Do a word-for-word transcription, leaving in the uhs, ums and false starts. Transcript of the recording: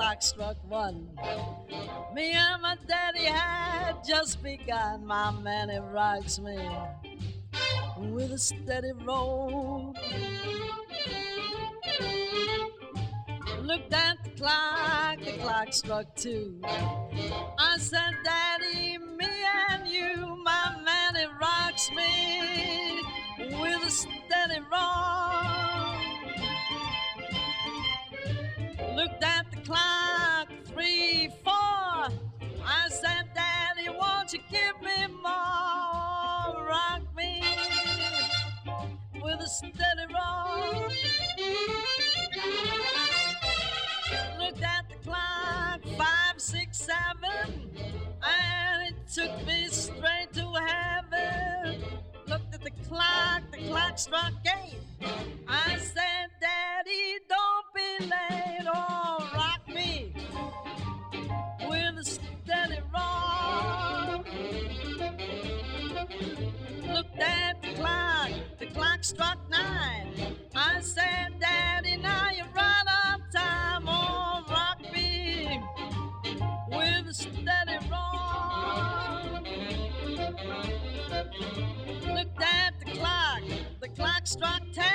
clock struck one. Me and my daddy had just begun. My man, he rocks me with a steady roll. Looked at the clock, the clock struck two. I said, Daddy, me and you, my man, he rocks me with a steady roll. Looked at the clock, three, four. I said, Daddy, won't you give me more? Rock me with a steady roll. Looked at the clock, five, six, seven, and it took me straight to heaven. Looked at the clock, the clock struck eight. I said, Daddy, don't be late, oh, rock me with a steady roll. Looked at the clock, the clock struck nine. I said, Daddy, now you run out of time, oh, rock me with a steady roll. Looked at the clock, the clock struck ten.